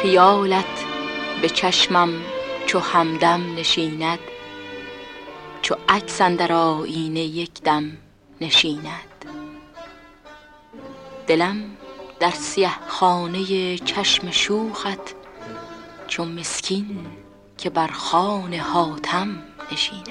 خیالت به چشمم چو همدم نشیند، چو عکس اندر آیینه یک دم نشیند. دلم در سیه خانه چشم شوخت، چو مسکین که بر خوان حاتم نشیند.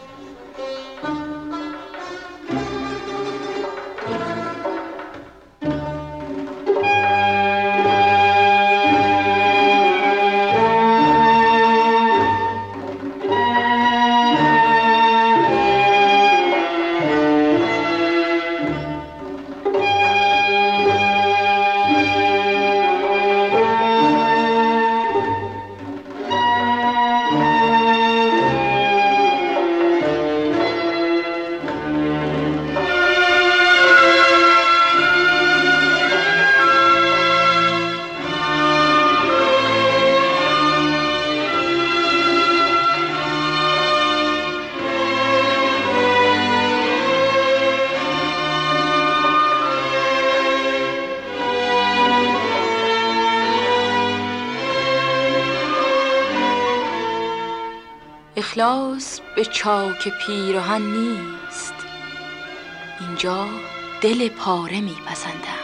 اخلاص به چاک پیرهن نیست، اینجا دل پاره میپسندم.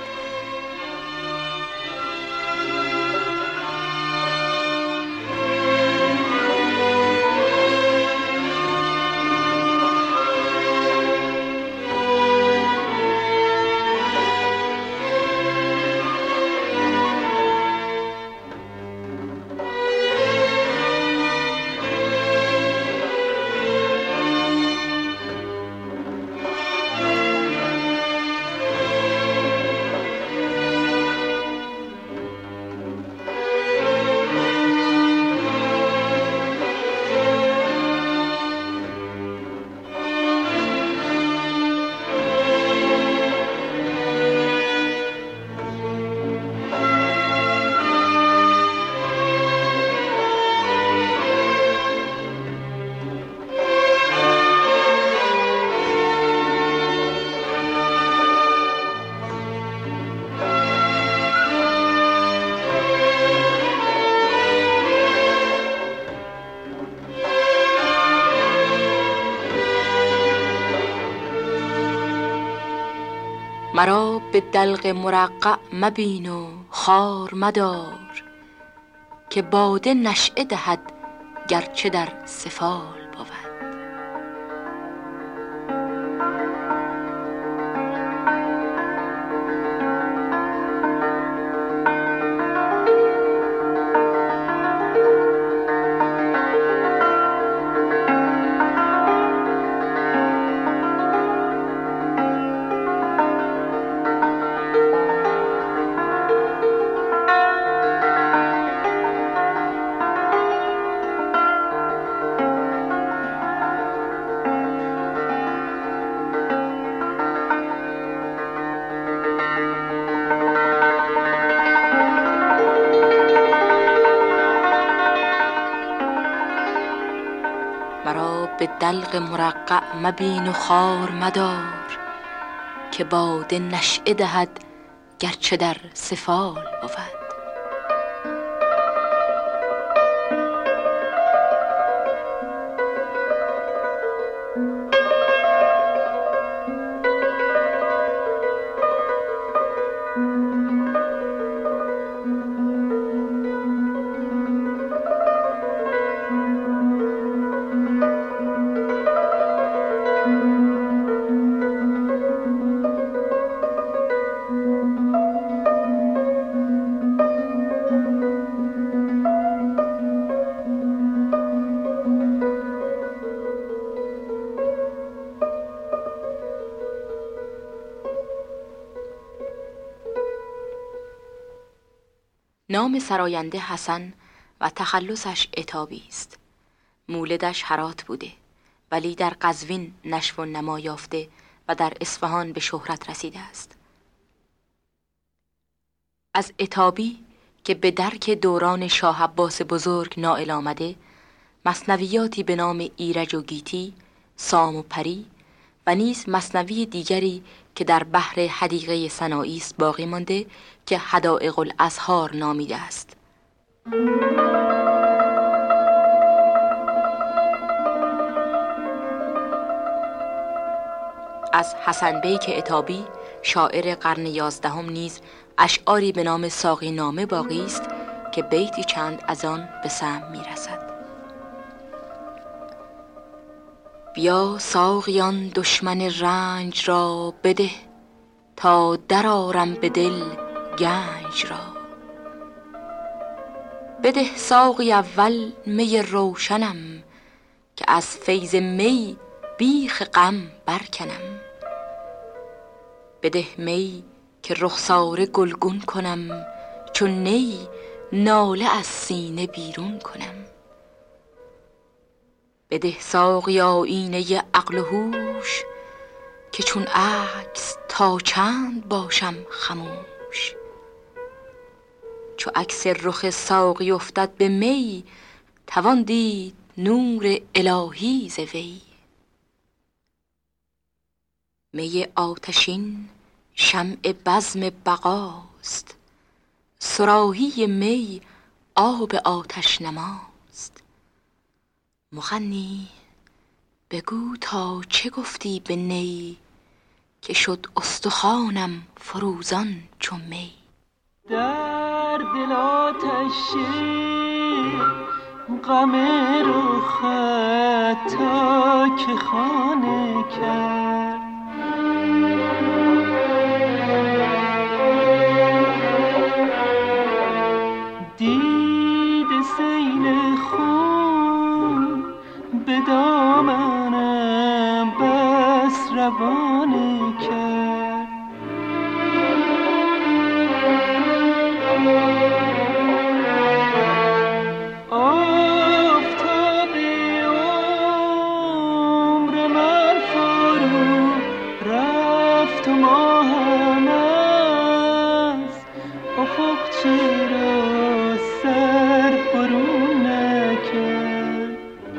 مرا به دلق مرقع مبین و خوار مدار، که باده نشأه دهد گرچه در سفال بود. مرا به دلق مرقع مبین و خوار مدار، که باده نشأه دهد گرچه در سفال بود. نام سراینده حسن و تخلصش عتابی است. مولدش هرات بوده، ولی در قزوین نشو و نما یافته و در اصفهان به شهرت رسیده است. از عتابی که به درک دوران شاه عباس بزرگ نائل آمده، مثنویاتی به نام ایرج و گیتی، سام و پری و نیز مثنوی دیگری که در بحر حدیقه سنایی است باقی مانده که حدائق الازهار نامیده است. از حسن بیک عتابی شاعر قرن 11 نیز اشعاری به نام ساقی نامه باقی است که بیتی چند از آن به سمع می‌رسد. بیا ساقیان دشمن رنج را بده، تا درآرم به دل گنج را. بده ساقی اول می روشنم، که از فیض می بیخ غم برکنم. بده می که رخساره گلگون کنم، چون نی ناله از سینه بیرون کنم. بده ساقی آیینه عقل و هوش، که چون عکس تا چند باشم خموش. چو عکس رخ ساقی افتد به می، توان دید نور الهی ز وی. می آتشین شمع بزم بقاست، صراحی می آب آتش نماست. مغنی بگو تا چه گفتی به نی، که شد استخوانم فروزان چو می. در دل آتش غم رخت تا که خانه کرد. دید سیل خون به دامنم بس روانه کرد. آفتاب عمر من فرو رفت و ماهم از افق چرا سر برون نکرد.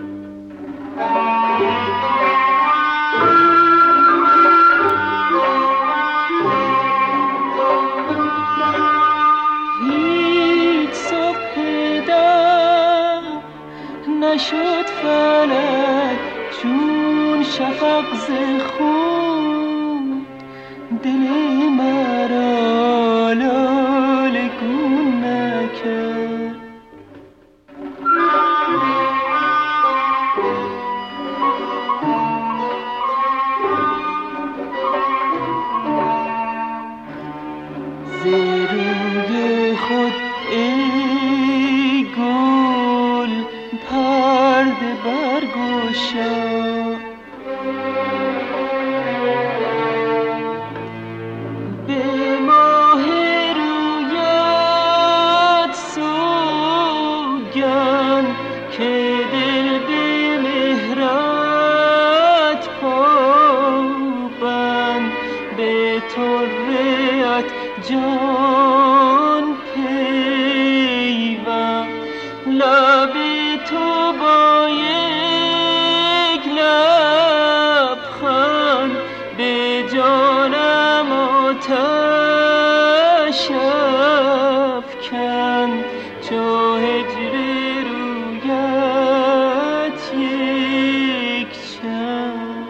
هیچ صبح دم نشد فلک چون شفق ز خون، دل مرا لاله گون نکرد. ز روی خود ای گل پرده برگشا، به ماه رویت سوگند که دل به مهرت پابند. به طره جان پیوند، لب تو با یک لبخند به جانم آتش افکند. چو هجر رویت یک چند.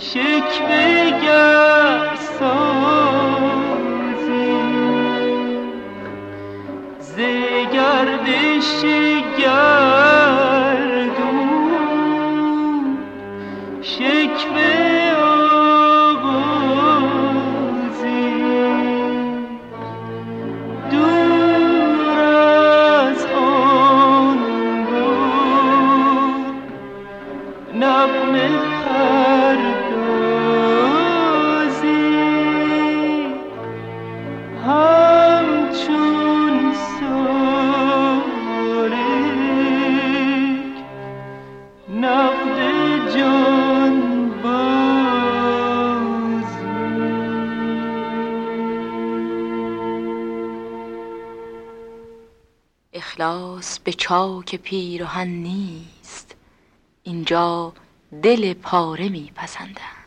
شکوه گر سازی ز گردش گردون شکوه آغازی دور از آن بود نغمه پردازی همچون سارک نقد جان بازی. اخلاص به چاک پیرهن نیست، اینجا دل پاره می پسندند.